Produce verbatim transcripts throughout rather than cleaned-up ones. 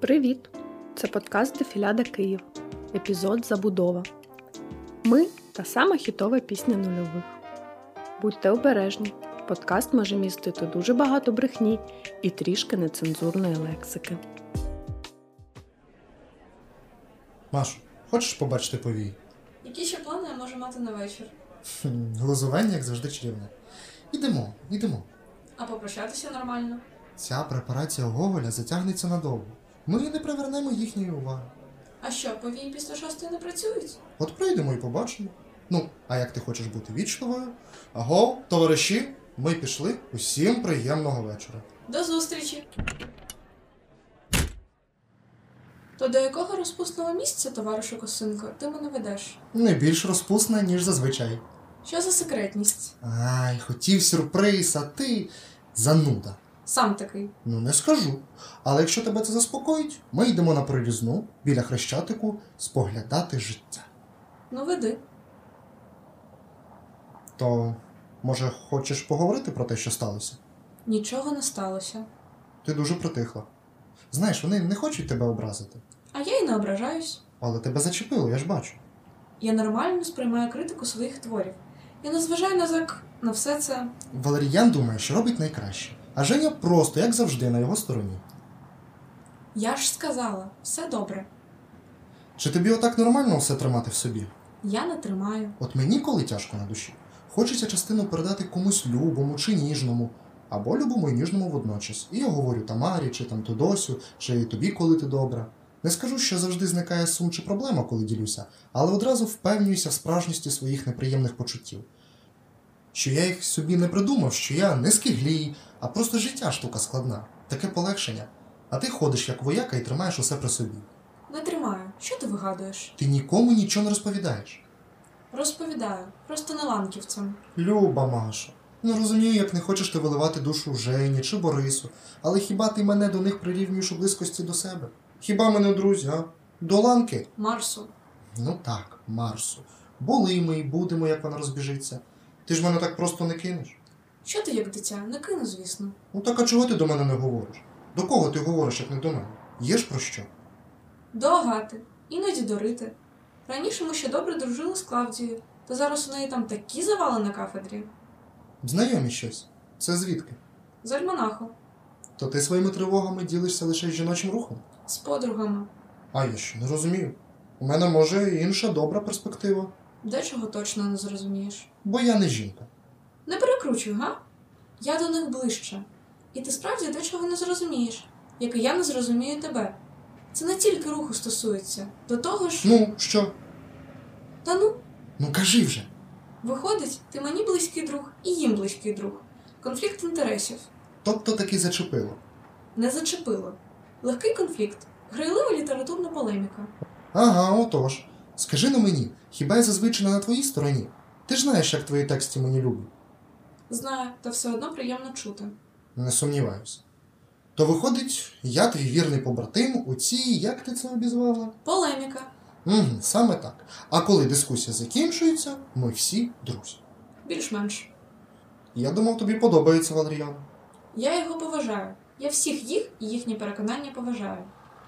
Привіт! Це подкаст «Дефіляда Київ», епізод «Забудова». Ми – та сама хітова пісня нульових. Будьте обережні, подкаст може містити дуже багато брехні і трішки нецензурної лексики. Машу, хочеш побачити повій? Які ще плани я можу мати на вечір? Хм, глузування, як завжди, чарівне. Ідемо, ідемо. А попрощатися нормально? Ця препарація Гоголя затягнеться надовго. Ми не привернемо їхньої уваги. А що, повії після шостої не працюють? От прийдемо і побачимо. Ну, а як ти хочеш бути вічливою? Аго, товариші, ми пішли. Усім приємного вечора. До зустрічі! То до якого розпусного місця, товаришу Косинко, ти мене ведеш? Не більш розпусна, ніж зазвичай. Що за секретність? Ай, хотів сюрприз, а ти зануда. Сам такий. Ну, не скажу. Але якщо тебе це заспокоїть, ми йдемо на прорізну, біля Хрещатику, споглядати життя. Ну, веди. То, може, хочеш поговорити про те, що сталося? Нічого не сталося. Ти дуже притихла. Знаєш, вони не хочуть тебе образити. А я й не ображаюсь. Але тебе зачепило, я ж бачу. Я нормально сприймаю критику своїх творів. Я не зважаю на зак... на все це. Валеріян думає, що робить найкраще. А Женя просто, як завжди, на його стороні. Я ж сказала, все добре. Чи тобі отак нормально все тримати в собі? Я не тримаю. От мені коли тяжко на душі. Хочеться частину передати комусь любому чи ніжному. Або любому і ніжному водночас. І я говорю Тамарі, чи там Тодосю, чи тобі, коли ти добра. Не скажу, що завжди зникає сум чи проблема, коли ділюся, але одразу впевнююся в справжності своїх неприємних почуттів. Що я їх собі не придумав, що я не скиглій, а просто життя штука складна. Таке полегшення. А ти ходиш як вояка і тримаєш усе при собі. Не тримаю. Що ти вигадуєш? Ти нікому нічого не розповідаєш. Розповідаю. Просто не ланківцям. Люба Маша. Не розумію, як не хочеш ти виливати душу Жені чи Борису, але хіба ти мене до них прирівнюєш у близькості до себе? Хіба ми не друзі, а? До ланки? Марсу. Ну так, Марсу. Були ми і будемо, як вона розбіжиться. Ти ж мене так просто не кинеш. Що ти як дитя? Не кину, звісно. Ну так а чого ти до мене не говориш? До кого ти говориш, як не до мене? Є ж про що? До Агати. Іноді до Рити. Раніше ми ще добре дружили з Клавдією, та зараз у неї там такі завали на кафедрі. Знайомі щось. Це звідки? З альманаху. То ти своїми тривогами ділишся лише з жіночим рухом? З подругами. А я що, не розумію. У мене, може, інша добра перспектива. Дечого точно не зрозумієш. Бо я не жінка. Не перекручуй, га? Я до них ближче. І ти справді дечого не зрозумієш, як і я не зрозумію тебе. Це не тільки руху стосується. До того ж... Ну, що? Та ну, Ну кажи вже. виходить, ти мені близький друг і їм близький друг. Конфлікт інтересів. Тобто таки зачепило. Не зачепило. Легкий конфлікт. Грайлива літературна полеміка. Ага, отож. Скажи на мені, хіба я зазвичай не на твоїй стороні? Ти ж знаєш, як твої тексти мені люблять. Знаю, та все одно приємно чути. Не сумніваюся. То виходить, я твій вірний побратим у цій, як ти це обізвала? Полеміка. Угу, саме так. А коли дискусія закінчується, ми всі друзі. Більш-менш. Я думав, тобі подобається Валеріан. Я його поважаю. Я всіх їх і їхні переконання поважаю.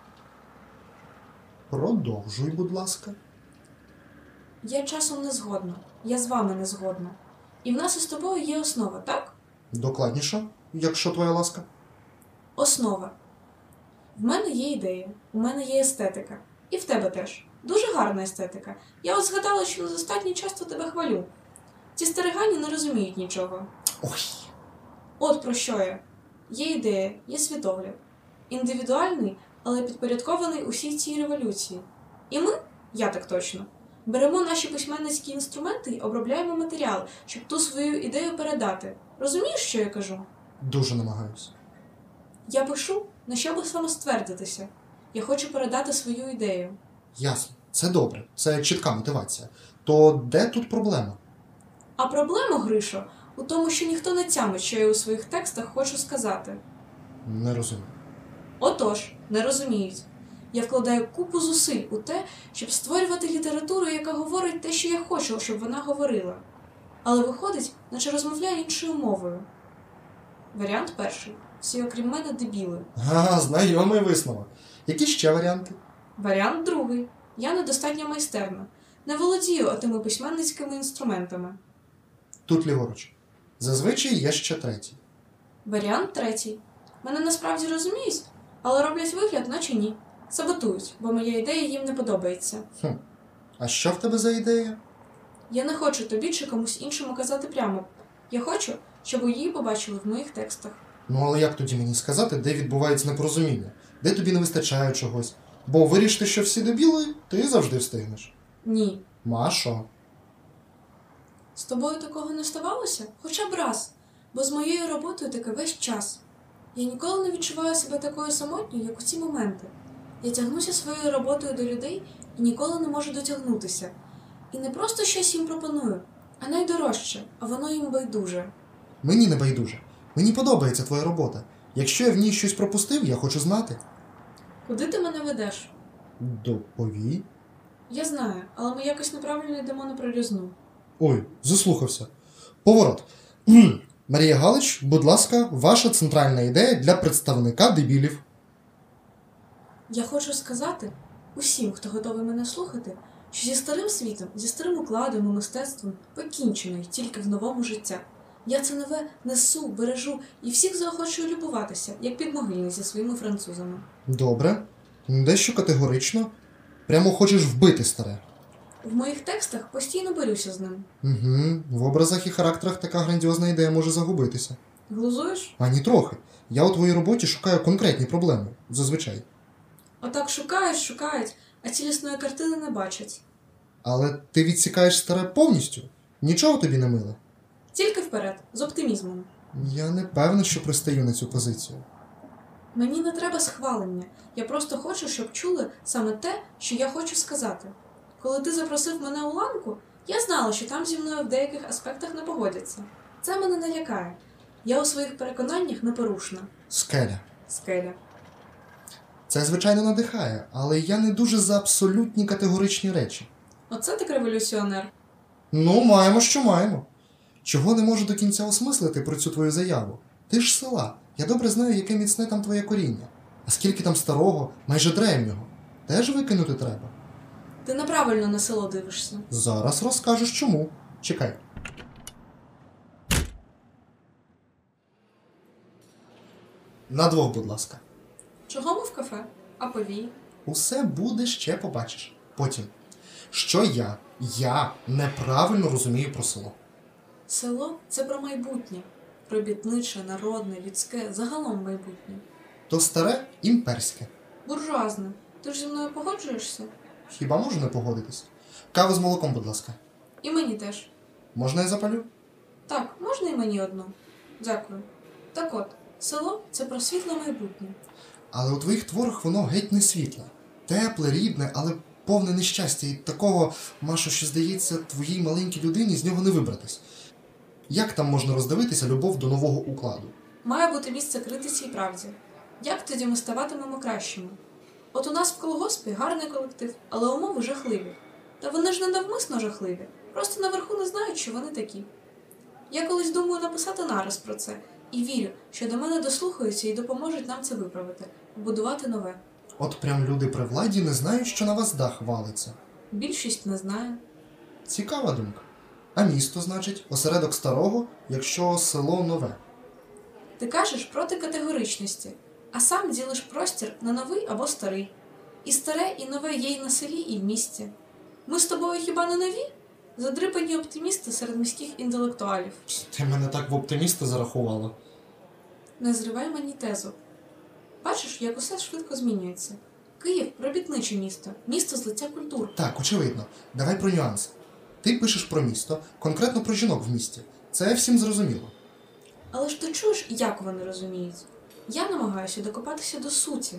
Продовжуй, будь ласка. Я часом не згодна. Я з вами не згодна. І в нас із тобою є основа, так? Докладніше, якщо твоя ласка. Основа. В мене є ідея, у мене є естетика. І в тебе теж. Дуже гарна естетика. Я от згадала, що недостатньо часто тебе хвалю. Ці старигані не розуміють нічого. Ой. От про що я. Є ідея, є світогляд. Індивідуальний, але підпорядкований усій цій революції. І ми, я так точно, беремо наші письменницькі інструменти і обробляємо матеріал, щоб ту свою ідею передати. Розумієш, що я кажу? Дуже намагаюся. Я пишу, на що би самоствердитися. Я хочу передати свою ідею. Ясно. Це добре. Це чітка мотивація. То де тут проблема? А проблема, Гришо, у тому, що ніхто не тямить, що я у своїх текстах хочу сказати. Не розумію. Отож, не розуміють. Я вкладаю купу зусиль у те, щоб створювати літературу, яка говорить те, що я хочу, щоб вона говорила. Але виходить, наче розмовляє іншою мовою. Варіант перший. Всі, окрім мене, дебіли. А, знайомий висновок. Які ще варіанти? Варіант другий. Я недостатньо майстерна. Не володію отими письменницькими інструментами. Тут ліворуч. Зазвичай є ще третій. Варіант третій. Мене насправді розуміють, але роблять вигляд, наче ні. Саботують, бо моя ідея їм не подобається. Хм. А що в тебе за ідея? Я не хочу тобі чи комусь іншому казати прямо. Я хочу, щоб її побачили в моїх текстах. Ну, але як тоді мені сказати, де відбувається непорозуміння? Де тобі не вистачає чогось? Бо вирішити, що всі дебіли, ти завжди встигнеш. Ні. Машо. З тобою такого не ставалося? Хоча б раз. Бо з моєю роботою таке весь час. Я ніколи не відчуваю себе такою самотньою, як у ці моменти. Я тягнуся своєю роботою до людей і ніколи не можу дотягнутися. І не просто щось їм пропоную, а найдорожче, а воно їм байдуже. Мені не байдуже. Мені подобається твоя робота. Якщо я в ній щось пропустив, я хочу знати. Куди ти мене ведеш? Доповій. Я знаю, але ми якось неправильно йдемо на прорізну. Ой, заслухався. Поворот. Марія Галич, будь ласка, ваша центральна ідея для представника дебілів. Я хочу сказати усім, хто готовий мене слухати, що зі старим світом, зі старим укладом і мистецтвом покінчено й тільки в новому життя. Я це нове несу, бережу і всіх заохочую любуватися, як підмогильні зі своїми французами. Добре. Дещо категорично. Прямо хочеш вбити старе. В моїх текстах постійно борюся з ним. Угу. В образах і характерах така грандіозна ідея може загубитися. Глузуєш? Ані трохи. Я у твоїй роботі шукаю конкретні проблеми. Зазвичай. Отак шукають, шукають, а цілісної картини не бачать. Але ти відсікаєш старе повністю? Нічого тобі не миле? Тільки вперед, з оптимізмом. Я не певна, що пристаю на цю позицію. Мені не треба схвалення. Я просто хочу, щоб чули саме те, що я хочу сказати. Коли ти запросив мене у ланку, я знала, що там зі мною в деяких аспектах не погодяться. Це мене не лякає. Я у своїх переконаннях непорушна. Скеля. Скеля. Це, звичайно, надихає, але я не дуже за абсолютні категоричні речі. Оце так революціонер. Ну, маємо, що маємо. Чого не можу до кінця осмислити про цю твою заяву? Ти ж з села. Я добре знаю, яке міцне там твоє коріння. А скільки там старого, майже древнього. Теж викинути треба. Ти неправильно на село дивишся. Зараз розкажеш чому. Чекай. На двох, будь ласка. Чого ми в кафе? А повій? Усе буде, ще побачиш. Потім. Що я, я неправильно розумію про село? Село – це про майбутнє. Робітниче, народне, людське, загалом майбутнє. То старе імперське. Буржуазне. Ти ж зі мною погоджуєшся? Хіба можу не погодитись? Каву з молоком, будь ласка. І мені теж. Можна я запалю? Так, можна і мені одну? Дякую. Так от, село – це про світле майбутнє. Але у твоїх творах воно геть не світле. Тепле, рідне, але повне нещастя. І такого, Машо, що здається, твоїй маленькій людині з нього не вибратись. Як там можна роздивитися любов до нового укладу? Має бути місце критиці і правді. Як тоді ми ставатимемо кращими? От у нас в колгоспі гарний колектив, але умови жахливі. Та вони ж не навмисно жахливі. Просто наверху не знають, що вони такі. Я колись думаю написати нарис про це. І вірю, що до мене дослухаються і допоможуть нам це виправити. Будувати нове. От прям люди при владі не знають, що на вас дах валиться. Більшість не знає. Цікава думка. А місто, значить, осередок старого, якщо село нове. Ти кажеш проти категоричності, а сам ділиш простір на новий або старий. І старе, і нове є і на селі, і в місті. Ми з тобою хіба не нові? Задрипані оптимісти серед міських інтелектуалів. Ти мене так в оптиміста зарахувала. Не зривай мені тезу. Бачиш, як усе швидко змінюється. Київ – робітниче місто, місто злиття культур. Так, очевидно. Давай про нюанси. Ти пишеш про місто, конкретно про жінок в місті. Це всім зрозуміло. Але ж ти чуєш, як вони розуміють? Я намагаюся докопатися до суті.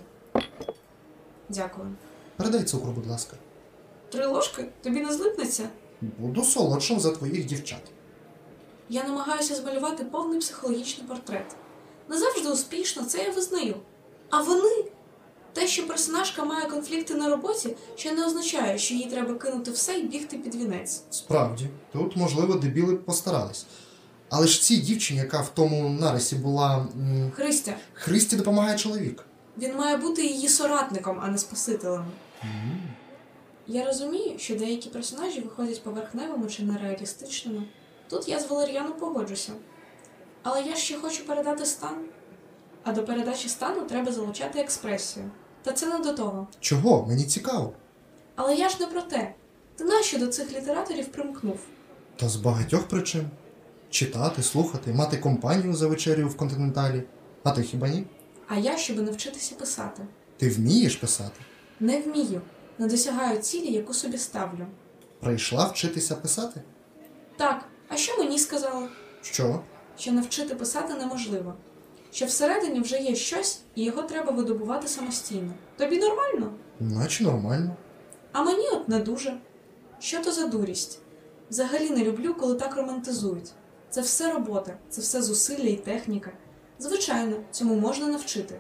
Дякую. Передай цукру, будь ласка. Три ложки? Тобі не злипнеться? Буду солодшим за твоїх дівчат. Я намагаюся змалювати повний психологічний портрет. Не завжди успішно, це я визнаю. А вони? Те, що персонажка має конфлікти на роботі, ще не означає, що їй треба кинути все і бігти під вінець. Справді, тут, можливо, дебіли постарались. Але ж цій дівчині, яка в тому нарисі була... М... Христя. Христі допомагає чоловік. Він має бути її соратником, а не спасителем. М. Я розумію, що деякі персонажі виходять поверхневими чи нереалістичними. Тут я з Валеріаном погоджуся. Але я ще хочу передати стан. А до передачі стану треба залучати експресію. Та це не до того. Чого? Мені цікаво. Але я ж не про те. Ти нащо до цих літераторів примкнув? Та з багатьох причин. Читати, слухати, мати компанію за вечерю в континенталі. А ти хіба ні? А я, щоб навчитися писати. Ти вмієш писати? Не вмію. Не досягаю цілі, яку собі ставлю. Прийшла вчитися писати? Так, а що мені сказали? Що? Що навчити писати неможливо. Що всередині вже є щось, і його треба видобувати самостійно. Тобі нормально? Наче нормально. А мені от не дуже. Що то за дурість? Взагалі не люблю, коли так романтизують. Це все робота, це все зусилля і техніка. Звичайно, цьому можна навчити.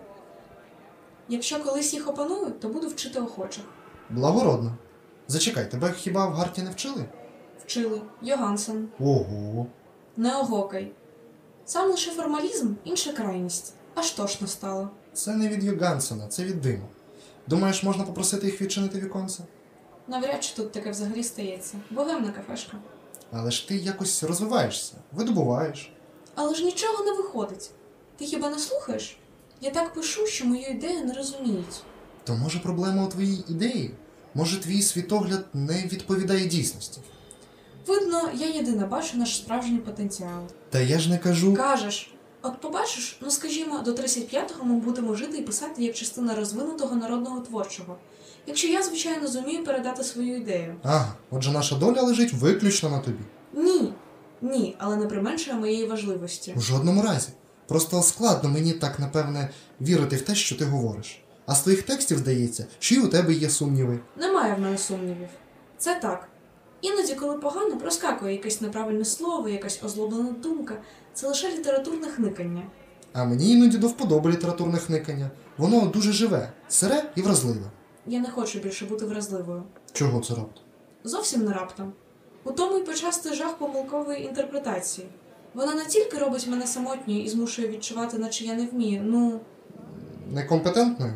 Якщо колись їх опаную, то буду вчити охочих. Благородно. Зачекай, тебе хіба в Гарті не вчили? Вчили. Йогансен. Ого. Не огокай. Сам лише формалізм – інша крайність. Аж тошно стало. Це не від Йогансена, це від диму. Думаєш, можна попросити їх відчинити віконце? Навряд чи тут таке взагалі стається. Богемна кафешка. Але ж ти якось розвиваєшся, видобуваєш. Але ж нічого не виходить. Ти хіба не слухаєш? Я так пишу, що мою ідею не розуміють. То може проблема у твоїй ідеї? Може твій світогляд не відповідає дійсності? Видно, я єдина бачу наш справжній потенціал. Та я ж не кажу... Кажеш, от побачиш, ну скажімо, до тридцять п'ятого ми будемо жити і писати як частина розвинутого народного творчого. Якщо я, звичайно, зумію передати свою ідею. Ага, отже наша доля лежить виключно на тобі. Ні, ні, але не применшує моєї важливості. У жодному разі. Просто складно мені так, напевне, вірити в те, що ти говориш. А з твоїх текстів здається, що й у тебе є сумніви. Немає в мене сумнівів. Це так. Іноді, коли погано, проскакує якесь неправильне слово, якась озлоблена думка. Це лише літературне хникання. А мені іноді до вподоби літературне хникання. Воно дуже живе, сире і вразливе. Я не хочу більше бути вразливою. Чого це раптом? Зовсім не раптом. У тому й почастий жах помилкової інтерпретації. Вона не тільки робить мене самотньою і змушує відчувати, наче я не вмію, ну... Некомпетентною?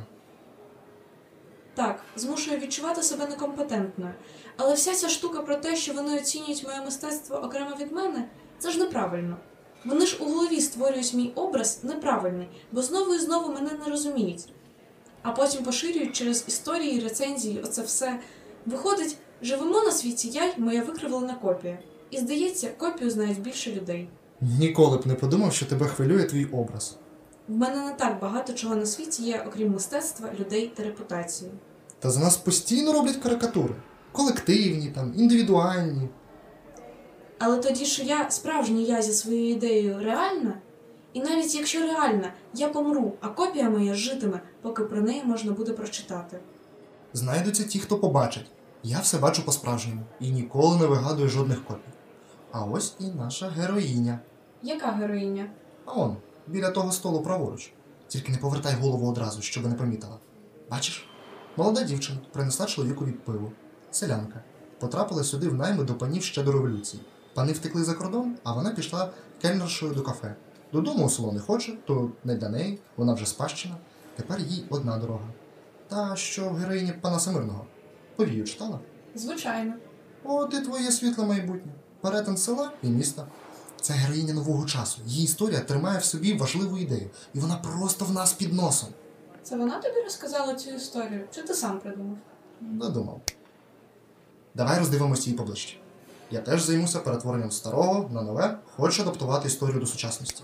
Так, змушує відчувати себе некомпетентною. Але вся ця штука про те, що вони оцінюють моє мистецтво окремо від мене, це ж неправильно. Вони ж у голові створюють мій образ неправильний, бо знову і знову мене не розуміють. А потім поширюють через історії, рецензії, оце все. Виходить, живемо на світі я й моя викривлена копія. І здається, копію знають більше людей. Ніколи б не подумав, що тебе хвилює твій образ. В мене не так багато чого на світі є, окрім мистецтва, людей та репутації. Та за нас постійно роблять карикатури. Колективні, там, індивідуальні. Але тоді, що я справжній я зі своєю ідеєю реальна, і навіть якщо реальна, я помру, а копія моя житиме, поки про неї можна буде прочитати. Знайдуться ті, хто побачить. Я все бачу по-справжньому і ніколи не вигадую жодних копій. А ось і наша героїня. Яка героїня? А он, біля того столу праворуч. Тільки не повертай голову одразу, щоб не помітила. Бачиш? Молода дівчина принесла чоловікові пиво. Селянка. Потрапила сюди в найми до панів ще до революції. Пани втекли за кордон, а вона пішла кельнершою до кафе. Додому у село не хоче, то не для неї, вона вже спадщина. Тепер їй одна дорога. Та що в героїні Панаса Мирного. Повію читала? Звичайно. От і твоє світле майбутнє. Перетин села і міста. Це героїня нового часу. Її історія тримає в собі важливу ідею. І вона просто в нас під носом. Це вона тобі розказала цю історію? Чи ти сам придумав? Додумав. Давай роздивимося її поближче. Я теж займуся перетворенням старого на нове, хочу адаптувати історію до сучасності.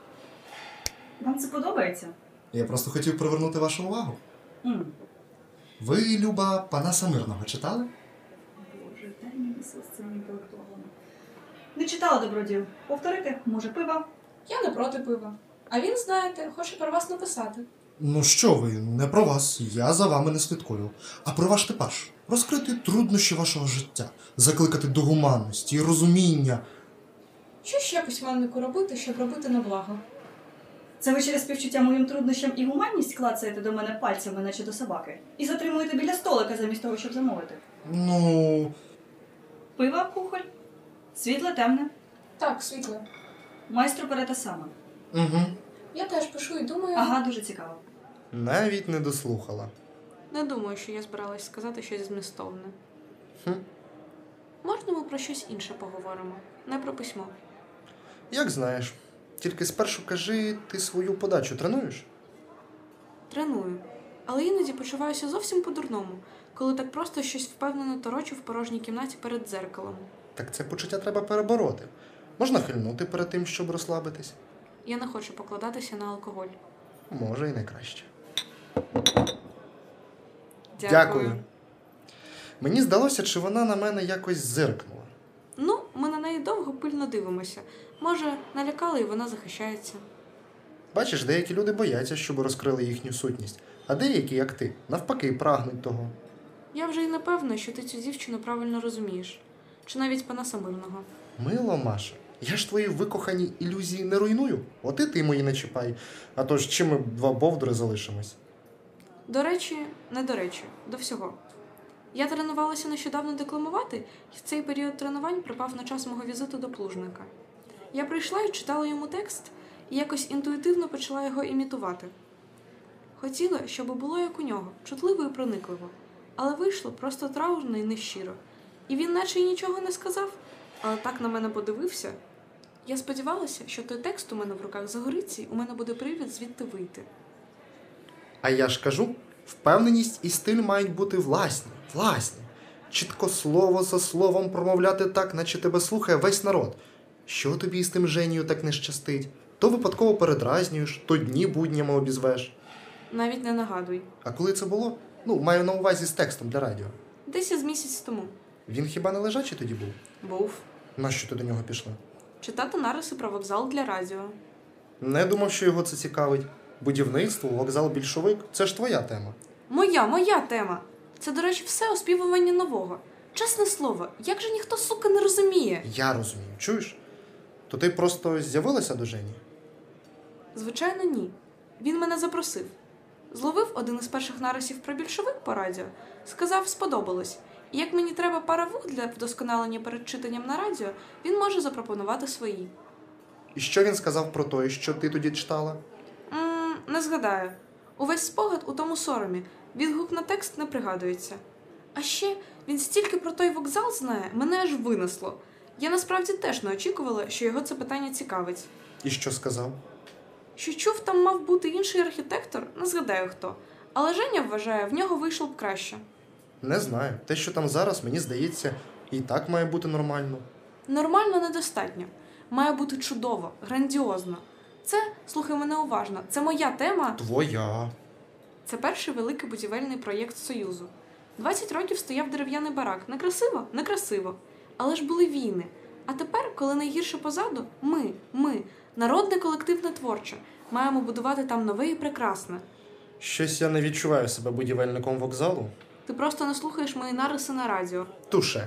Вам це подобається? Я просто хотів привернути вашу увагу. М. Ви, Люба, Панаса Мирного читали? Боже, дай мені з цим інтелектуалом. Не читала, добродію. Повторити? Може, пива? Я не проти пива. А він, знаєте, хоче про вас написати. Ну що ви, не про вас, я за вами не слідкую. А про ваш типаж. Розкрити труднощі вашого життя, закликати до гуманності і розуміння. Що ще письменнику робити, щоб робити на благо? Це ви через співчуття моїм труднощам і гуманність клацаєте до мене пальцями, наче до собаки, і затримуєте біля столика замість того, щоб замовити? Ну... Пива, кухоль? Світле, темне? Так, світле. Майстру бере те саме. Угу. Я теж пишу і думаю... Ага, дуже цікаво. Навіть не дослухала. Не думаю, що я збиралась сказати щось змістовне. Хм. Можна ми про щось інше поговоримо? Не про письмо. Як знаєш. Тільки спершу кажи, ти свою подачу тренуєш? Треную. Але іноді почуваюся зовсім по-дурному, коли так просто щось впевнено торочу в порожній кімнаті перед дзеркалом. Так це почуття треба перебороти. Можна хильнути перед тим, щоб розслабитись. Я не хочу покладатися на алкоголь. Може і не краще. Дякую. Дякую. Мені здалося, чи вона на мене якось зиркнула. Ну, ми на неї довго пильно дивимося. Може, налякали і вона захищається. Бачиш, деякі люди бояться, щоб розкрили їхню сутність, а деякі, як ти, навпаки, прагнуть того. Я вже й не певна, що ти цю дівчину правильно розумієш. Чи навіть пана Самильного. Мило, Маша, я ж твої викохані ілюзії не руйную. От і ти мої не чіпай. А то ж чим ми два бовдури залишимось? До речі, не до речі, до всього. Я тренувалася нещодавно декламувати, і в цей період тренувань припав на час мого візиту до Плужника. Я прийшла і читала йому текст, і якось інтуїтивно почала його імітувати. Хотіла, щоб було як у нього, чутливо і проникливо, але вийшло просто траурно і нещиро. І він наче й нічого не сказав, але так на мене подивився. Я сподівалася, що той текст у мене в руках загориться, і у мене буде привід звідти вийти. А я ж кажу, впевненість і стиль мають бути власні, власні. Чітко слово за словом промовляти так, наче тебе слухає весь народ. Що тобі із тим Женію так не щастить? То випадково передразнюєш, то дні буднями обізвеш. Навіть не нагадуй. А коли це було? Ну, маю на увазі з текстом для радіо. Десь із місяць тому. Він хіба не лежачий тоді був? Був. Нащо ти до нього пішла? Читати нариси про вокзал для радіо. Не думав, що його це цікавить. Будівництво, вокзал більшовик – це ж твоя тема. Моя, моя тема. Це, до речі, все оспівування нового. Чесне слово, як же ніхто, сука, не розуміє? Я розумію, чуєш? То ти просто з'явилася до Жені? Звичайно, ні. Він мене запросив. Зловив один із перших нарисів про більшовик по радіо. Сказав, сподобалось. І як мені треба пара вух для вдосконалення перед читанням на радіо, він може запропонувати свої. І що він сказав про той, що ти тоді читала? Ммм, не згадаю. Увесь спогад у тому соромі. Відгук на текст не пригадується. А ще він стільки про той вокзал знає, мене аж винесло. Я насправді теж не очікувала, що його це питання цікавить. І що сказав? Що чув, там мав бути інший архітектор, не згадаю хто. Але Женя вважає, в нього вийшло б краще. Не знаю. Те, що там зараз, мені здається, і так має бути нормально. Нормально недостатньо. Має бути чудово, грандіозно. Це, слухай мене уважно, це моя тема. Твоя. Це перший великий будівельний проєкт Союзу. двадцять років стояв дерев'яний барак. Некрасиво? Некрасиво. Але ж були війни. А тепер, коли найгірше позаду, ми, ми, народне колективне творче, маємо будувати там нове і прекрасне. Щось я не відчуваю себе будівельником вокзалу. Ти просто не слухаєш мої нариси на радіо. Туше.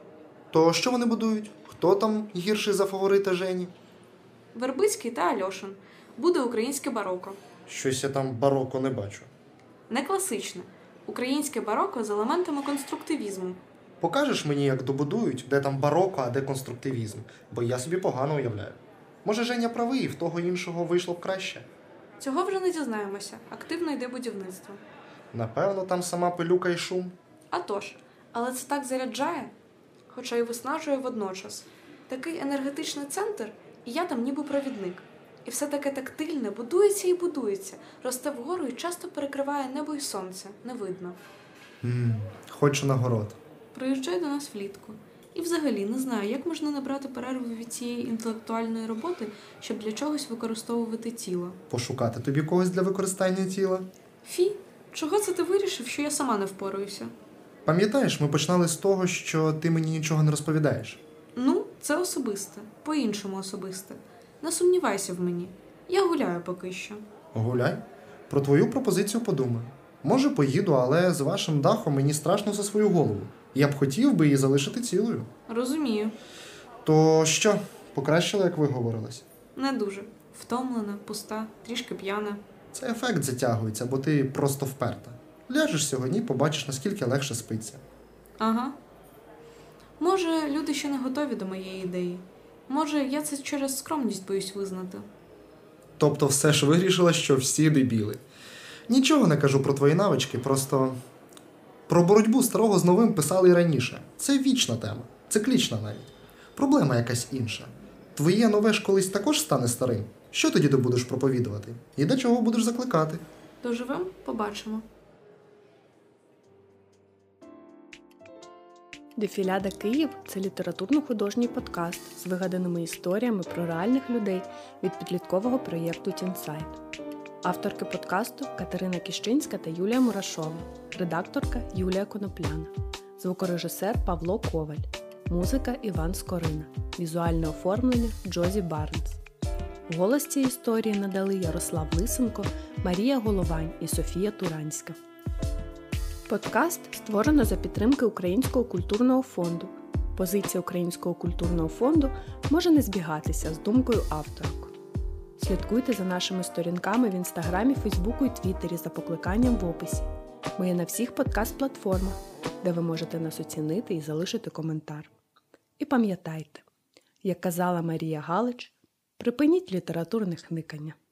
То що вони будують? Хто там гірший за фаворита Жені? Вербицький та Альошин. Буде українське бароко. Щось я там бароко не бачу. Не класичне. Українське бароко з елементами конструктивізму. Покажеш мені, як добудують, де там бароко, а де конструктивізм? Бо я собі погано уявляю. Може, Женя правий, і в того іншого вийшло б краще? Цього вже не дізнаємося. Активно йде будівництво. Напевно, там сама пилюка і шум. А тож, але це так заряджає, хоча й виснажує водночас. Такий енергетичний центр, і я там ніби провідник. І все таке тактильне, будується і будується, росте вгору і часто перекриває небо і сонце, не видно. Ммм, хочу на город. Приїжджай до нас влітку. І взагалі не знаю, як можна набрати перерву від цієї інтелектуальної роботи, щоб для чогось використовувати тіло. Пошукати тобі когось для використання тіла? Фі, чого це ти вирішив, що я сама не впораюся? Пам'ятаєш, ми починали з того, що ти мені нічого не розповідаєш. Ну, це особисте, по-іншому особисте. Не сумнівайся в мені. Я гуляю поки що. Гуляй. Про твою пропозицію подумаю. Може, поїду, але з вашим дахом мені страшно за свою голову. Я б хотів би її залишити цілою. Розумію. То що, покращила, як виговорилась? Не дуже. Втомлена, пуста, трішки п'яна. Це ефект затягується, бо ти просто вперта. Ляжеш сьогодні, побачиш, наскільки легше спиться. Ага. Може, люди ще не готові до моєї ідеї. Може, я це через скромність боюсь визнати. Тобто все ж вирішила, що всі дебіли. Нічого не кажу про твої навички, просто про боротьбу старого з новим писали і раніше. Це вічна тема, циклічна навіть. Проблема якась інша. Твоє нове ж колись також стане старим. Що тоді ти будеш проповідувати? І до чого будеш закликати? Доживем, побачимо. Дефіляда Київ – це літературно-художній подкаст з вигаданими історіями про реальних людей від підліткового проєкту «Тінсайт». Авторки подкасту – Катерина Кіщинська та Юлія Мурашова, редакторка – Юлія Конопляна, звукорежисер – Павло Коваль, музика – Іван Скорина, візуальне оформлення – Джозі Барнс. Голос цієї історії надали Ярослав Лисенко, Марія Головань і Софія Туранська. Подкаст створено за підтримки Українського культурного фонду. Позиція Українського культурного фонду може не збігатися з думкою авторок. Слідкуйте за нашими сторінками в Інстаграмі, Фейсбуку і Твіттері за покликанням в описі. Ми є на всіх подкаст-платформах, де ви можете нас оцінити і залишити коментар. І пам'ятайте, як казала Марія Галич, припиніть літературне хникання.